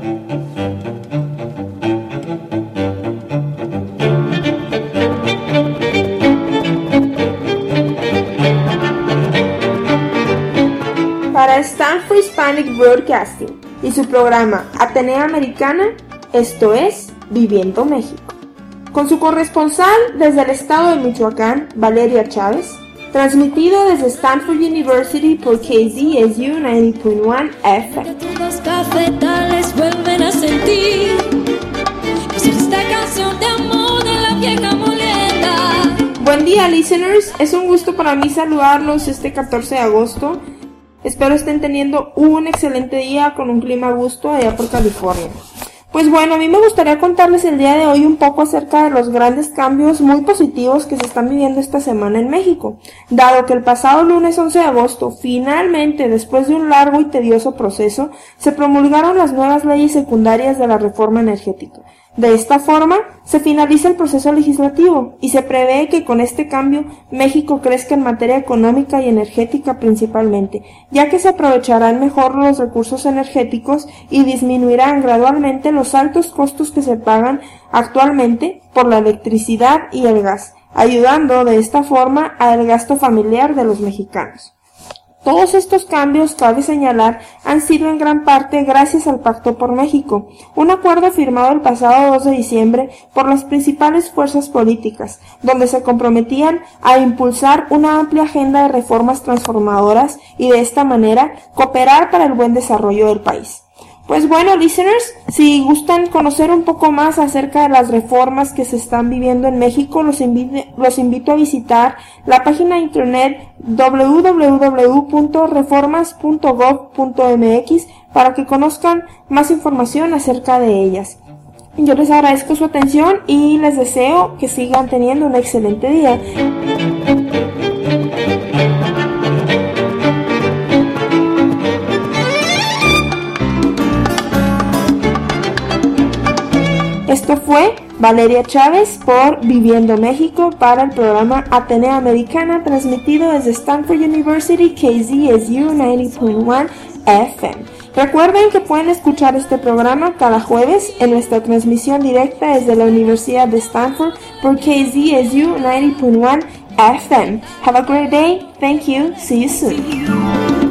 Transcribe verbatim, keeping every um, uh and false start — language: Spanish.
Para Stanford Hispanic Broadcasting y su programa Atenea Americana, esto es Viviendo México. Con su corresponsal desde el estado de Michoacán, Valeria Chávez, transmitido desde Stanford University por K Z S U noventa punto uno F M. Los cafetales vuelven a sentir esta canción de amor de la vieja muleta. Buen día, listeners. Es un gusto para mí saludarlos este catorce de agosto. Espero estén teniendo un excelente día con un clima a gusto allá por California. Pues bueno, a mí me gustaría contarles el día de hoy un poco acerca de los grandes cambios muy positivos que se están viviendo esta semana en México, dado que el pasado lunes once de agosto, finalmente, después de un largo y tedioso proceso, se promulgaron las nuevas leyes secundarias de la reforma energética. De esta forma, se finaliza el proceso legislativo y se prevé que con este cambio México crezca en materia económica y energética principalmente, ya que se aprovecharán mejor los recursos energéticos y disminuirán gradualmente los altos costos que se pagan actualmente por la electricidad y el gas, ayudando de esta forma al gasto familiar de los mexicanos. Todos estos cambios, cabe señalar, han sido en gran parte gracias al Pacto por México, un acuerdo firmado el pasado dos de diciembre por las principales fuerzas políticas, donde se comprometían a impulsar una amplia agenda de reformas transformadoras y de esta manera cooperar para el buen desarrollo del país. Pues bueno, listeners, si gustan conocer un poco más acerca de las reformas que se están viviendo en México, los invito, los invito a visitar la página de internet doble u doble u doble u punto reformas punto gov punto m x para que conozcan más información acerca de ellas. Yo les agradezco su atención y les deseo que sigan teniendo un excelente día. Esto fue Valeria Chávez por Viviendo México para el programa Atenea Americana, transmitido desde Stanford University K Z S U noventa punto uno F M. Recuerden que pueden escuchar este programa cada jueves en nuestra transmisión directa desde la Universidad de Stanford por K Z S U noventa punto uno F M. Have a great day. Thank you. See you soon.